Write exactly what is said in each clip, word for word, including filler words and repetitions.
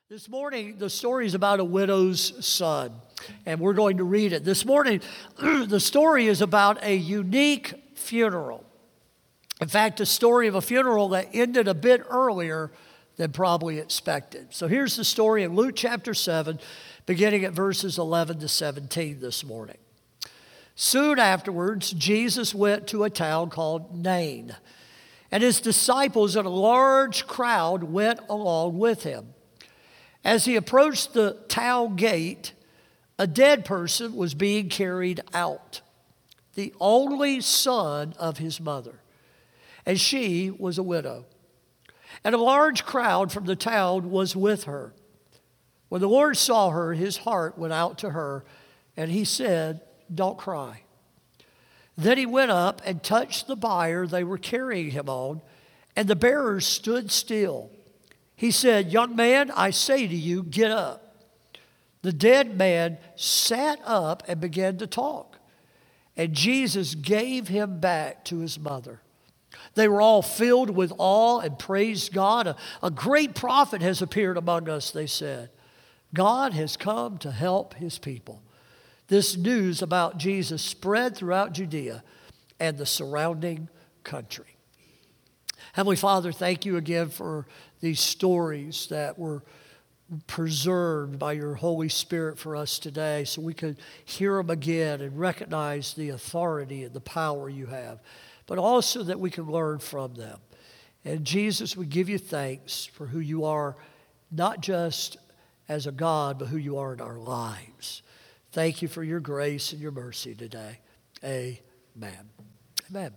This morning, the story is about a widow's son, and we're going to read it. This morning, the story is about a unique funeral. In fact, a story of a funeral that ended a bit earlier than probably expected. So here's the story in Luke chapter seven, beginning at verses eleven to seventeen this morning. Soon afterwards, Jesus went to a town called Nain, and his disciples and a large crowd went along with him. As he approached the town gate, a dead person was being carried out, the only son of his mother, and she was a widow. And a large crowd from the town was with her. When the Lord saw her, his heart went out to her, and he said, "Don't cry." Then he went up and touched the bier they were carrying him on, and the bearers stood still. He said, "Young man, I say to you, get up." The dead man sat up and began to talk, and Jesus gave him back to his mother. They were all filled with awe and praised God. A, a great prophet has appeared among us, they said. God has come to help his people. This news about Jesus spread throughout Judea and the surrounding country. Heavenly Father, thank you again for these stories that were preserved by your Holy Spirit for us today so we could hear them again and recognize the authority and the power you have, but also that we can learn from them. And Jesus, we give you thanks for who you are, not just as a God, but who you are in our lives. Thank you for your grace and your mercy today. Amen. Amen.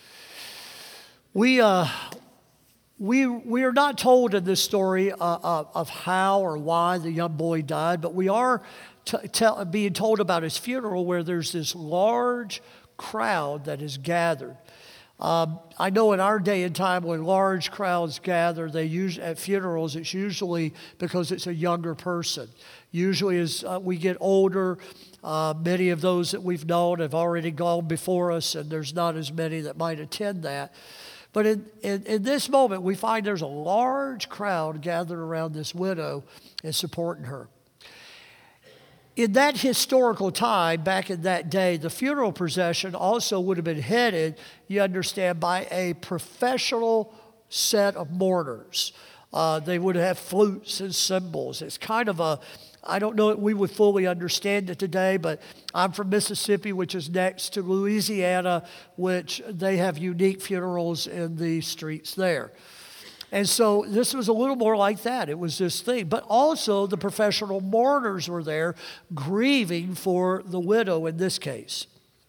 We uh, we we are not told in this story uh, uh, of how or why the young boy died, but we are t- tell, being told about his funeral, where there's this large crowd that is gathered. Um, I know in our day and time when large crowds gather, they use at funerals. It's usually because it's a younger person. Usually, as uh, we get older, uh, many of those that we've known have already gone before us, and there's not as many that might attend that. But in, in, in this moment, we find there's a large crowd gathered around this widow and supporting her. In that historical time, back in that day, the funeral procession also would have been headed, you understand, by a professional set of mourners. Uh, they would have flutes and cymbals. It's kind of a, I don't know if we would fully understand it today, but I'm from Mississippi, which is next to Louisiana, which they have unique funerals in the streets there. And so this was a little more like that. It was this thing. But also the professional mourners were there grieving for the widow in this case.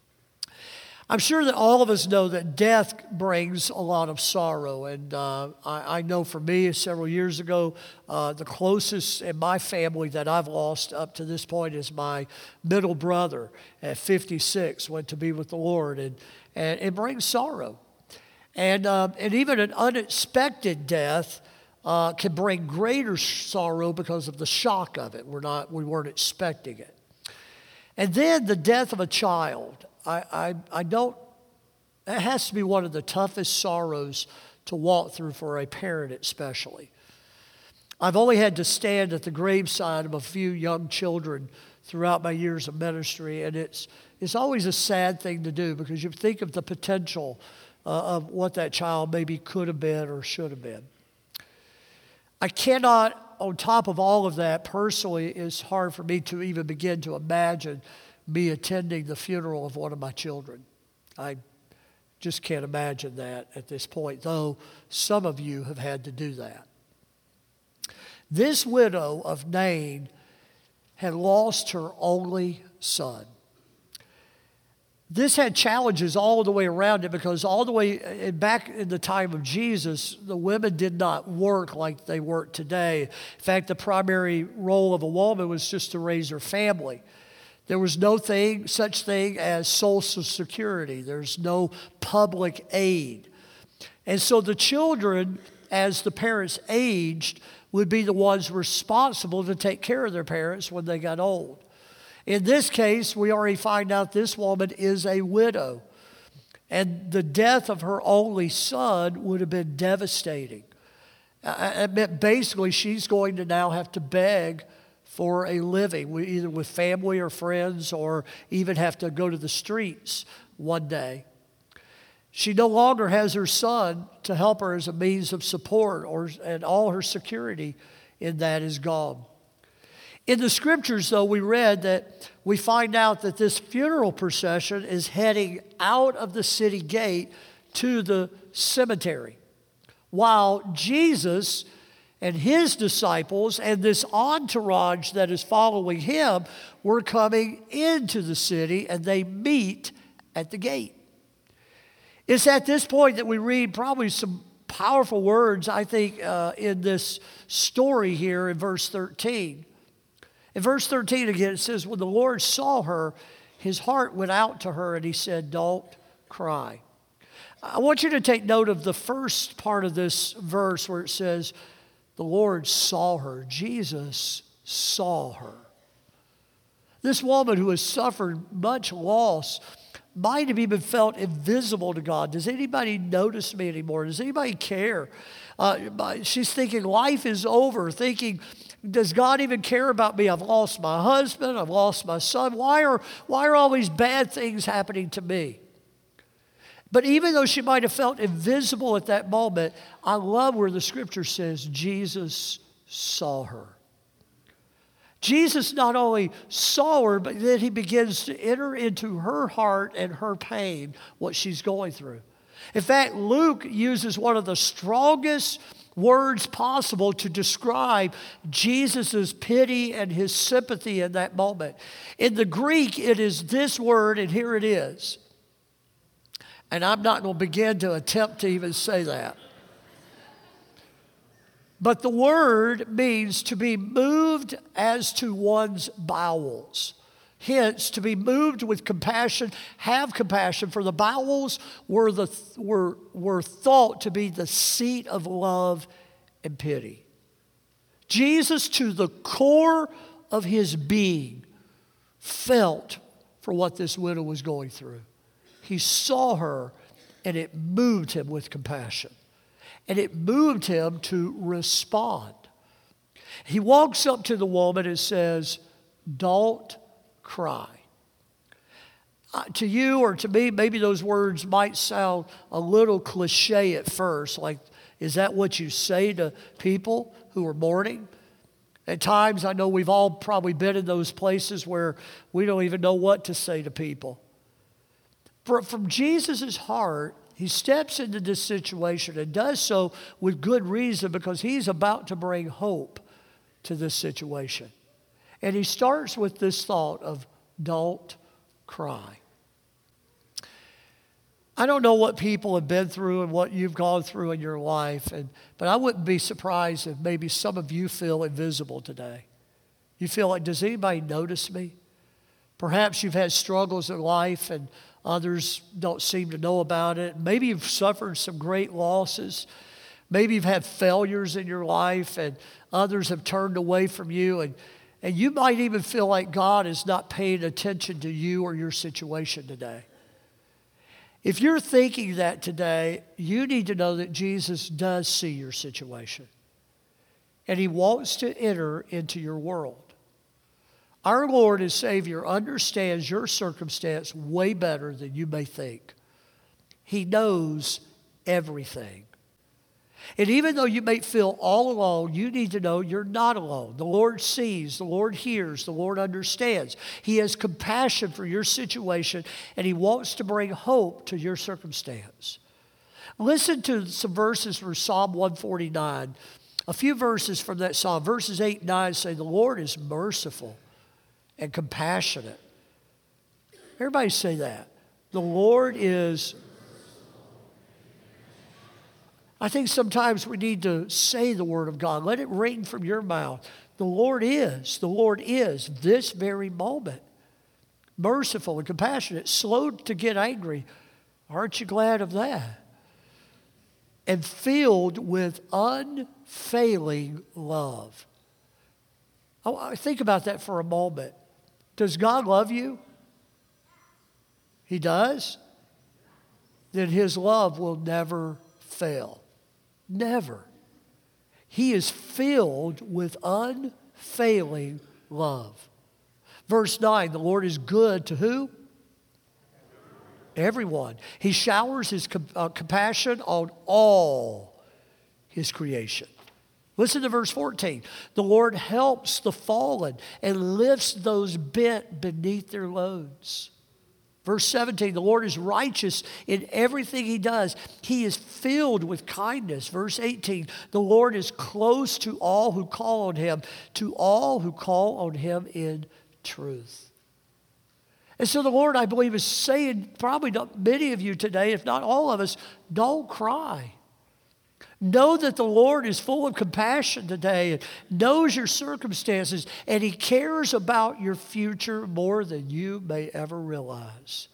I'm sure that all of us know that death brings a lot of sorrow. And uh, I, I know for me, several years ago, uh, the closest in my family that I've lost up to this point is my middle brother at fifty-six, went to be with the Lord. And, and it brings sorrow. And, um, and even an unexpected death uh, can bring greater sorrow because of the shock of it. We're not, we weren't expecting it. And then the death of a child. I, I, I don't, it has to be one of the toughest sorrows to walk through for a parent especially. I've only had to stand at the graveside of a few young children throughout my years of ministry, and it's, it's always a sad thing to do because you think of the potential uh, of what that child maybe could have been or should have been. I cannot, on top of all of that, personally, it's hard for me to even begin to imagine me attending the funeral of one of my children. I just can't imagine that at this point, though some of you have had to do that. This widow of Nain had lost her only son. This had challenges all the way around it because all the way back in the time of Jesus, the women did not work like they work today. In fact, the primary role of a woman was just to raise her family. There was no thing, such thing as Social Security. There's no public aid. And so the children, as the parents aged, would be the ones responsible to take care of their parents when they got old. In this case, we already find out this woman is a widow. And the death of her only son would have been devastating. Uh, It meant basically she's going to now have to beg for a living, either with family or friends, or even have to go to the streets one day. She no longer has her son to help her as a means of support, or, and all her security in that is gone. In the scriptures, though, we read that we find out that this funeral procession is heading out of the city gate to the cemetery, while Jesus and his disciples and this entourage that is following him were coming into the city, and they meet at the gate. It's at this point that we read probably some powerful words, I think, uh, in this story here in verse thirteen. In verse thirteen again, it says, when the Lord saw her, his heart went out to her, and he said, don't cry. I want you to take note of the first part of this verse where it says, the Lord saw her. Jesus saw her. This woman who has suffered much loss might have even felt invisible to God. Does anybody notice me anymore? Does anybody care? Uh, she's thinking life is over, thinking, does God even care about me? I've lost my husband. I've lost my son. Why are, why are all these bad things happening to me? But even though she might have felt invisible at that moment, I love where the scripture says Jesus saw her. Jesus not only saw her, but then he begins to enter into her heart and her pain, what she's going through. In fact, Luke uses one of the strongest words possible to describe Jesus' pity and his sympathy in that moment. In the Greek, it is this word, and here it is. And I'm not going to begin to attempt to even say that. But the word means to be moved as to one's bowels. Hence, to be moved with compassion, have compassion, for the bowels were, the, were, were thought to be the seat of love and pity. Jesus, to the core of his being, felt for what this widow was going through. He saw her, and it moved him with compassion. And it moved him to respond. He walks up to the woman and says, don't cry. Uh, to you or to me, maybe those words might sound a little cliche at first. Like, is that what you say to people who are mourning? At times, I know we've all probably been in those places where we don't even know what to say to people. But from Jesus' heart, he steps into this situation and does so with good reason, because he's about to bring hope to this situation. And he starts with this thought of, don't cry. I don't know what people have been through and what you've gone through in your life, and, but I wouldn't be surprised if maybe some of you feel invisible today. You feel like, does anybody notice me? Perhaps you've had struggles in life and others don't seem to know about it. Maybe you've suffered some great losses. Maybe you've had failures in your life and others have turned away from you. And, and you might even feel like God is not paying attention to you or your situation today. If you're thinking that today, you need to know that Jesus does see your situation. And he wants to enter into your world. Our Lord and Savior understands your circumstance way better than you may think. He knows everything. And even though you may feel all alone, you need to know you're not alone. The Lord sees, the Lord hears, the Lord understands. He has compassion for your situation, and he wants to bring hope to your circumstance. Listen to some verses from Psalm one forty-nine. A few verses from that psalm. Verses eight and nine say, the Lord is merciful and compassionate. Everybody say that. The Lord is. I think sometimes we need to say the word of God. Let it ring from your mouth. The Lord is. The Lord is this very moment. Merciful and compassionate. Slow to get angry. Aren't you glad of that? And filled with unfailing love. I think about that for a moment. Does God love you? He does? Then his love will never fail. Never. He is filled with unfailing love. Verse nine, the Lord is good to who? Everyone. He showers his uh, compassion on all his creation. Listen to verse fourteen. The Lord helps the fallen and lifts those bent beneath their loads. Verse seventeen, the Lord is righteous in everything he does. He is filled with kindness. Verse eighteen, the Lord is close to all who call on him, to all who call on him in truth. And so the Lord, I believe, is saying, probably not many of you today, if not all of us, don't cry. Know that the Lord is full of compassion today and knows your circumstances, and he cares about your future more than you may ever realize.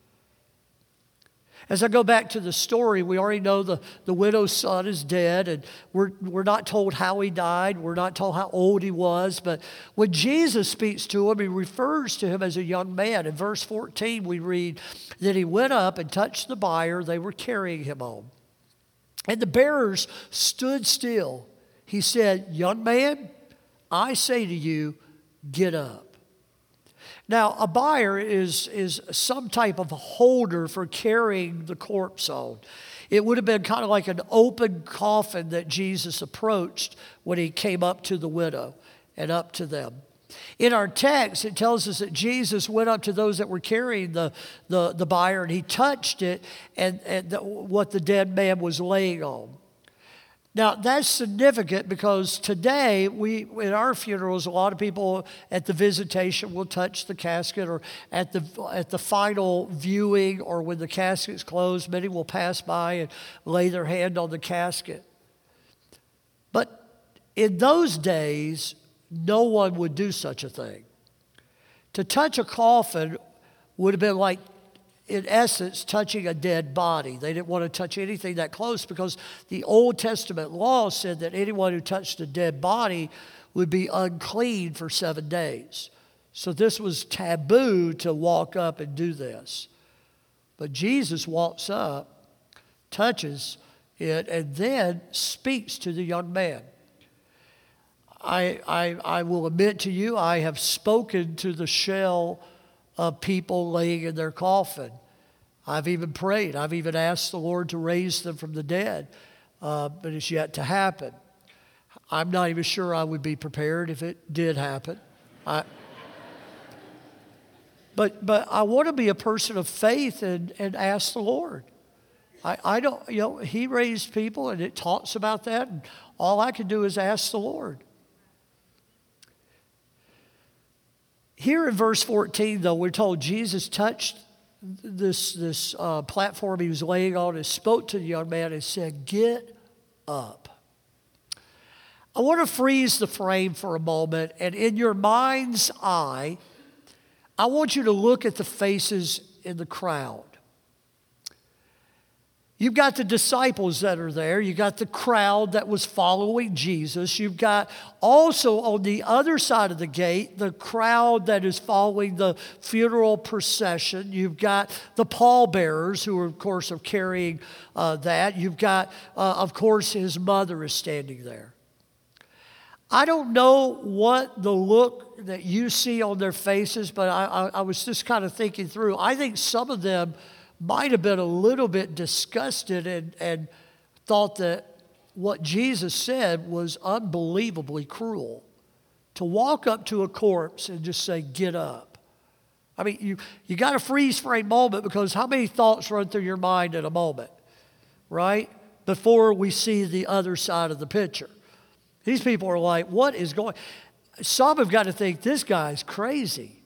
As I go back to the story, we already know the, the widow's son is dead, and we're, we're not told how he died. We're not told how old he was. But when Jesus speaks to him, he refers to him as a young man. In verse fourteen, we read that he went up and touched the bier they were carrying him on. And the bearers stood still. He said, young man, I say to you, get up. Now, a bier is, is some type of holder for carrying the corpse on. It would have been kind of like an open coffin that Jesus approached when he came up to the widow and up to them. In our text, it tells us that Jesus went up to those that were carrying the, the, the bier, and he touched it and, and the, what the dead man was laying on. Now, that's significant because today, we in our funerals, a lot of people at the visitation will touch the casket, or at the, at the final viewing, or when the casket's closed, many will pass by and lay their hand on the casket. But in those days, no one would do such a thing. To touch a coffin would have been like, in essence, touching a dead body. They didn't want to touch anything that close because the Old Testament law said that anyone who touched a dead body would be unclean for seven days. So this was taboo to walk up and do this. But Jesus walks up, touches it, and then speaks to the young man. I, I, I will admit to you, I have spoken to the shell of people laying in their coffin. I've even prayed. I've even asked the Lord to raise them from the dead, uh, but it's yet to happen. I'm not even sure I would be prepared if it did happen. I, but but I want to be a person of faith and, and ask the Lord. I, I don't, you know, he raised people and it talks about that, and all I can do is ask the Lord. Here in verse fourteen, though, we're told Jesus touched this, this uh, platform he was laying on and spoke to the young man and said, get up. I want to freeze the frame for a moment, and in your mind's eye, I want you to look at the faces in the crowd. You've got the disciples that are there. You've got the crowd that was following Jesus. You've got also on the other side of the gate, the crowd that is following the funeral procession. You've got the pallbearers who, are, of course, are carrying uh, that. You've got, uh, of course, his mother is standing there. I don't know what the look that you see on their faces, but I, I, I was just kind of thinking through. I think some of them might have been a little bit disgusted and, and thought that what Jesus said was unbelievably cruel. To walk up to a corpse and just say, get up. I mean, you, you got a freeze frame moment, because how many thoughts run through your mind in a moment, right? Before we see the other side of the picture. These people are like, what is going on? Some have got to think, this guy's crazy.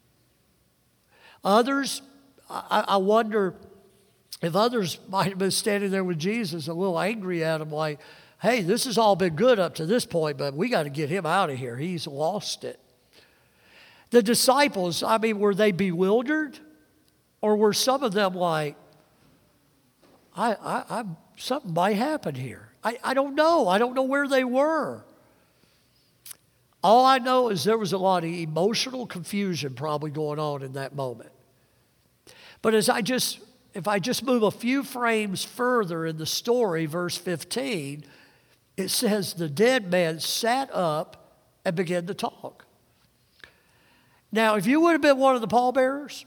Others, I, I wonder if others might have been standing there with Jesus a little angry at him, like, hey, this has all been good up to this point, but we got to get him out of here. He's lost it. The disciples, I mean, were they bewildered? Or were some of them like, I, I, I something might happen here. I, I don't know. I don't know where they were. All I know is there was a lot of emotional confusion probably going on in that moment. But as I just, if I just move a few frames further in the story, verse fifteen, it says the dead man sat up and began to talk. Now, if you would have been one of the pallbearers,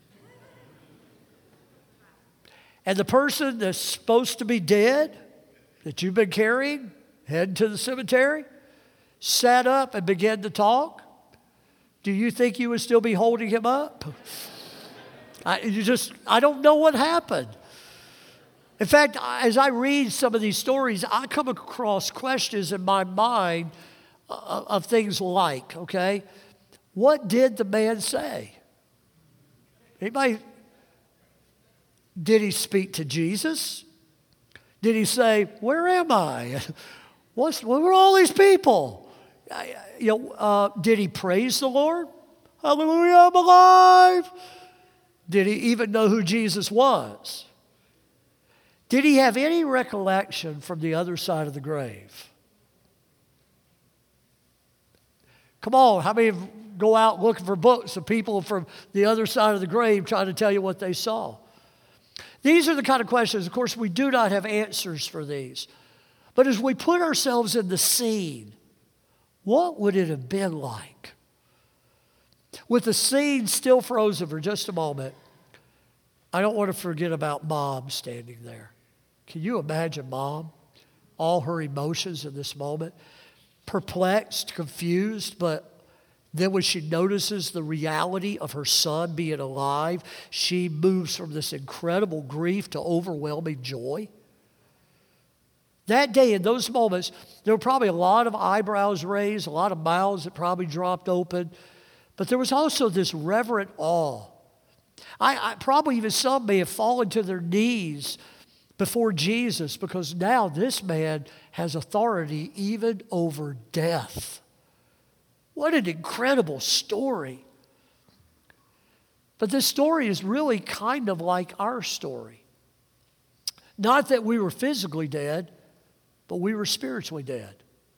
and the person that's supposed to be dead, that you've been carrying, heading to the cemetery, sat up and began to talk, do you think you would still be holding him up? I, you just, I don't know what happened. In fact, as I read some of these stories, I come across questions in my mind of, of things like, okay, what did the man say? Anybody? Did he speak to Jesus? Did he say, where am I? What's, where are all these people? You know, uh, did he praise the Lord? Hallelujah, I'm alive. Did he even know who Jesus was? Did he have any recollection from the other side of the grave? Come on, how many go out looking for books of people from the other side of the grave trying to tell you what they saw? These are the kind of questions, of course, we do not have answers for these. But as we put ourselves in the scene, what would it have been like? With the scene still frozen for just a moment, I don't want to forget about Mom standing there. Can you imagine Mom? All her emotions in this moment. Perplexed, confused, but then when she notices the reality of her son being alive, she moves from this incredible grief to overwhelming joy. That day, in those moments, there were probably a lot of eyebrows raised, a lot of mouths that probably dropped open, but there was also this reverent awe. I, I probably even some may have fallen to their knees before Jesus because now this man has authority even over death. What an incredible story. But this story is really kind of like our story. Not that we were physically dead, but we were spiritually dead.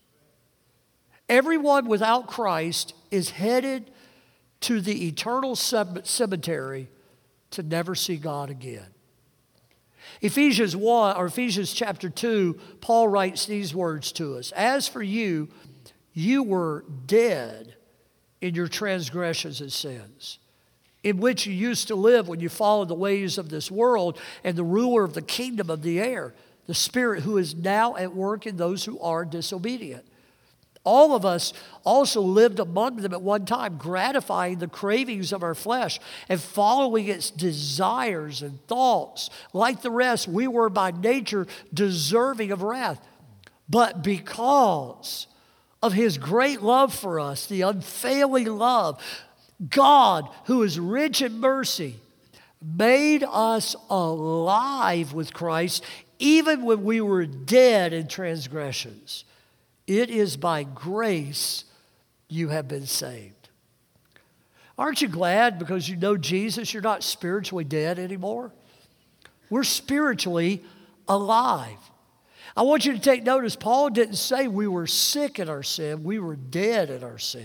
Everyone without Christ is headed to the eternal cemetery to never see God again. Ephesians one, or Ephesians chapter two, Paul writes these words to us. As for you, you were dead in your transgressions and sins, in which you used to live when you followed the ways of this world and the ruler of the kingdom of the air, the spirit who is now at work in those who are disobedient. All of us also lived among them at one time, gratifying the cravings of our flesh and following its desires and thoughts. Like the rest, we were by nature deserving of wrath. But because of His great love for us, the unfailing love, God, who is rich in mercy, made us alive with Christ even when we were dead in transgressions. It is by grace you have been saved. Aren't you glad because you know Jesus, you're not spiritually dead anymore? We're spiritually alive. I want you to take notice, Paul didn't say we were sick in our sin, we were dead in our sin.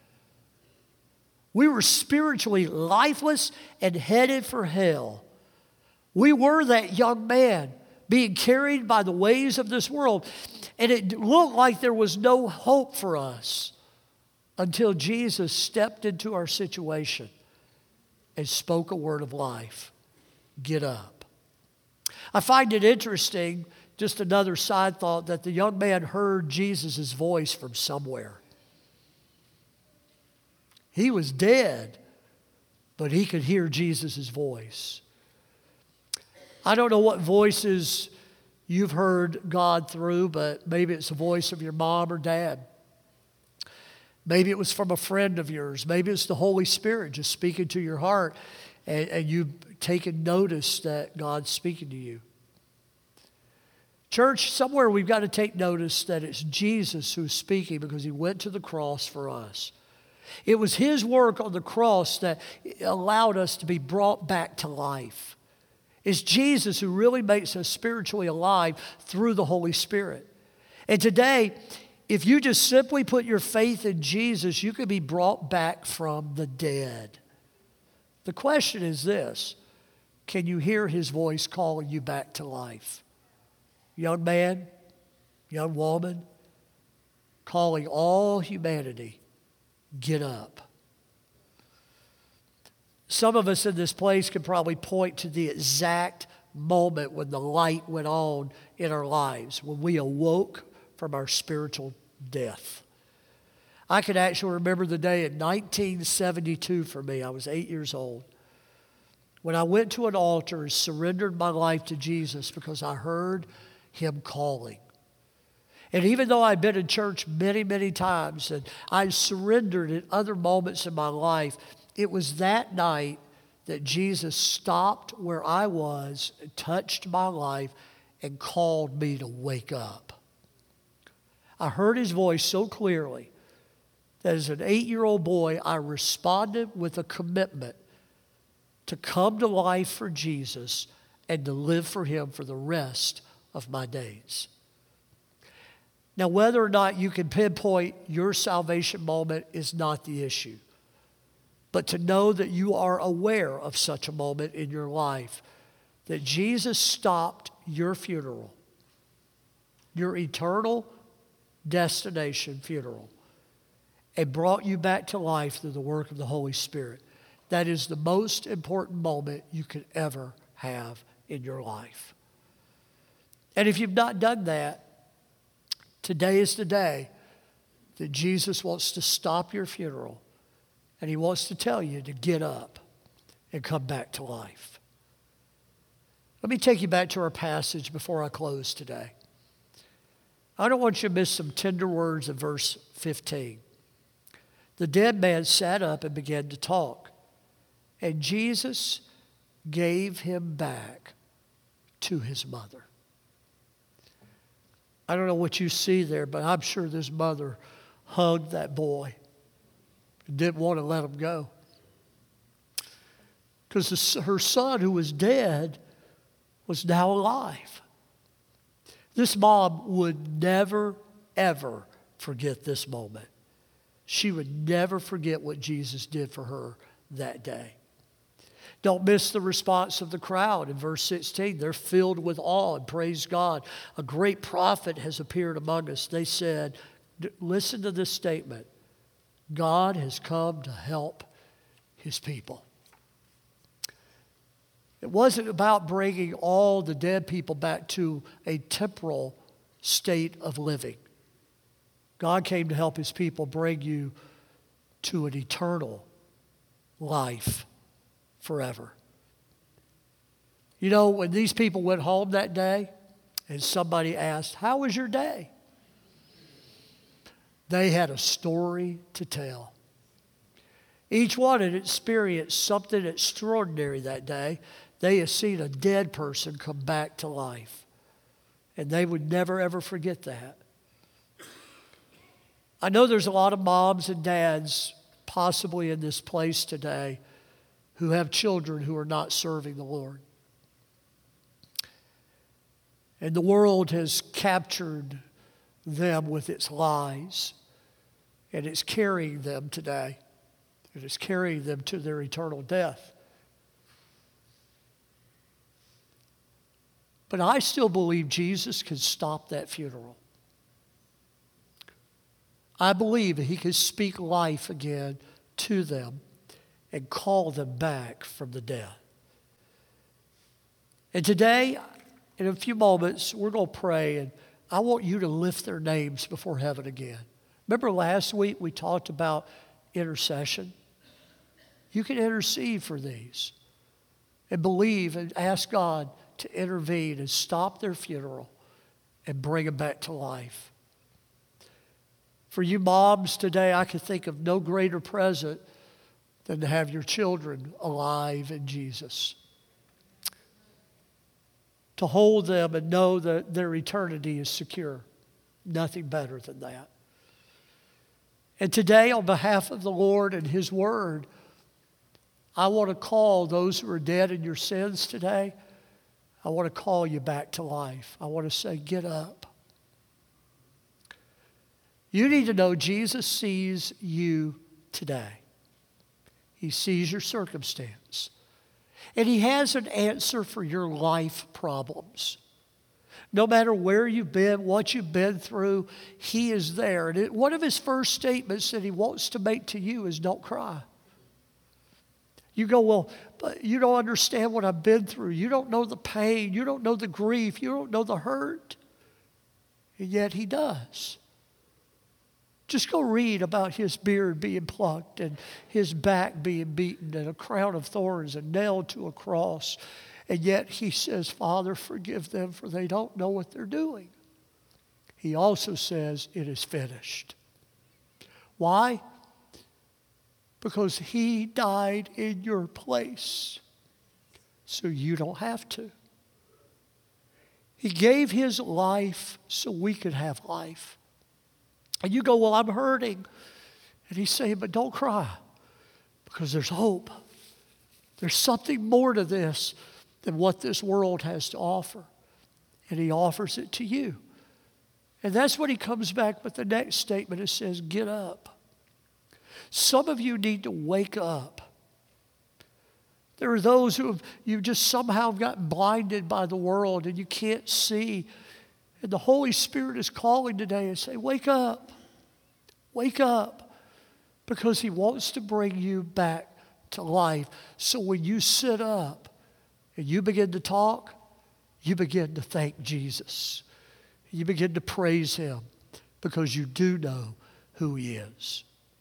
We were spiritually lifeless and headed for hell. We were that young man being carried by the ways of this world. And it looked like there was no hope for us until Jesus stepped into our situation and spoke a word of life. Get up. I find it interesting, just another side thought, that the young man heard Jesus' voice from somewhere. He was dead, but he could hear Jesus' voice. I don't know what voices you've heard God through, but maybe it's the voice of your mom or dad. Maybe it was from a friend of yours. Maybe it's the Holy Spirit just speaking to your heart, and, and you've taken notice that God's speaking to you. Church, somewhere we've got to take notice that it's Jesus who's speaking because He went to the cross for us. It was His work on the cross that allowed us to be brought back to life. It's Jesus who really makes us spiritually alive through the Holy Spirit. And today, if you just simply put your faith in Jesus, you can be brought back from the dead. The question is this: can you hear His voice calling you back to life? Young man, young woman, calling all humanity, get up. Some of us in this place can probably point to the exact moment when the light went on in our lives, when we awoke from our spiritual death. I can actually remember the day in nineteen seventy-two for me. I was eight years old. When I went to an altar and surrendered my life to Jesus because I heard Him calling. And even though I'd been in church many, many times and I surrendered at other moments in my life, it was that night that Jesus stopped where I was, touched my life, and called me to wake up. I heard His voice so clearly that as an eight-year-old boy, I responded with a commitment to come to life for Jesus and to live for Him for the rest of my days. Now, whether or not you can pinpoint your salvation moment is not the issue. But to know that you are aware of such a moment in your life, that Jesus stopped your funeral, your eternal destination funeral, and brought you back to life through the work of the Holy Spirit. That is the most important moment you could ever have in your life. And if you've not done that, today is the day that Jesus wants to stop your funeral, and He wants to tell you to get up and come back to life. Let me take you back to our passage before I close today. I don't want you to miss some tender words in verse fifteen. The dead man sat up and began to talk, and Jesus gave him back to his mother. I don't know what you see there, but I'm sure this mother hugged that boy and didn't want to let him go. Because her son, who was dead, was now alive. This mom would never, ever forget this moment. She would never forget what Jesus did for her that day. Don't miss the response of the crowd in verse sixteen. They're filled with awe and praise God. A great prophet has appeared among us. They said, listen to this statement. God has come to help His people. It wasn't about bringing all the dead people back to a temporal state of living. God came to help His people bring you to an eternal life forever. You know, when these people went home that day and somebody asked, how was your day? They had a story to tell. Each one had experienced something extraordinary that day. They had seen a dead person come back to life. And they would never, ever forget that. I know there's a lot of moms and dads possibly in this place today who have children who are not serving the Lord. And the world has captured them with its lies, and it's carrying them today. It is carrying them to their eternal death. But I still believe Jesus can stop that funeral. I believe He can speak life again to them and call them back from the dead. And today, in a few moments, we're going to pray, and I want you to lift their names before heaven again. Remember last week we talked about intercession? You can intercede for these and believe and ask God to intervene and stop their funeral and bring them back to life. For you moms today, I can think of no greater present than to have your children alive in Jesus. To hold them and know that their eternity is secure. Nothing better than that. And today, on behalf of the Lord and His Word, I want to call those who are dead in your sins today. I want to call you back to life. I want to say, get up. You need to know Jesus sees you today. He sees your circumstance. And He has an answer for your life problems. No matter where you've been, what you've been through, He is there. And it, one of His first statements that He wants to make to you is don't cry. You go, well, but you don't understand what I've been through. You don't know the pain. You don't know the grief. You don't know the hurt. And yet He does. Just go read about His beard being plucked and His back being beaten and a crown of thorns and nailed to a cross. And yet He says, Father, forgive them, for they don't know what they're doing. He also says, it is finished. Why? Because He died in your place, so you don't have to. He gave His life so we could have life. And you go, well, I'm hurting. And He's saying, but don't cry, because there's hope. There's something more to this than what this world has to offer. And He offers it to you. And that's when He comes back with the next statement. It says, get up. Some of you need to wake up. There are those who have, you've just somehow gotten blinded by the world and you can't see. And the Holy Spirit is calling today and say, wake up. Wake up. Because He wants to bring you back to life. So when you sit up and you begin to talk, you begin to thank Jesus. You begin to praise Him because you do know who He is.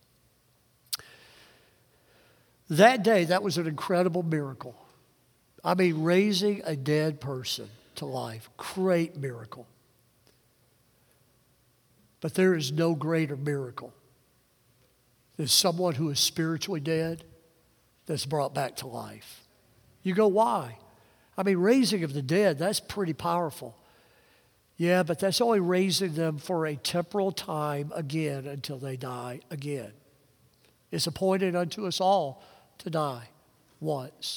That day, that was an incredible miracle. I mean, raising a dead person to life. Great miracle. But there is no greater miracle than someone who is spiritually dead that's brought back to life. You go, why? I mean, raising of the dead, that's pretty powerful. Yeah, but that's only raising them for a temporal time again until they die again. It's appointed unto us all to die once.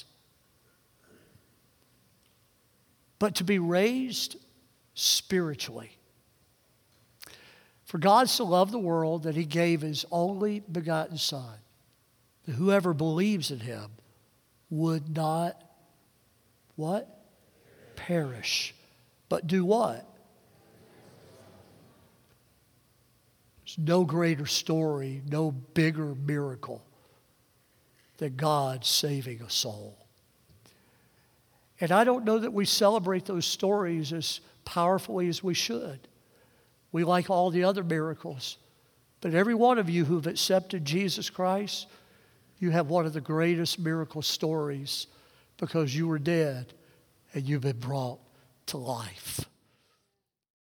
But to be raised spiritually. For God so loved the world that He gave His only begotten Son, that whoever believes in Him would not, what? Perish. But do what? There's no greater story, no bigger miracle than God saving a soul. And I don't know that we celebrate those stories as powerfully as we should. We like all the other miracles. But every one of you who've accepted Jesus Christ, you have one of the greatest miracle stories because you were dead and you've been brought to life.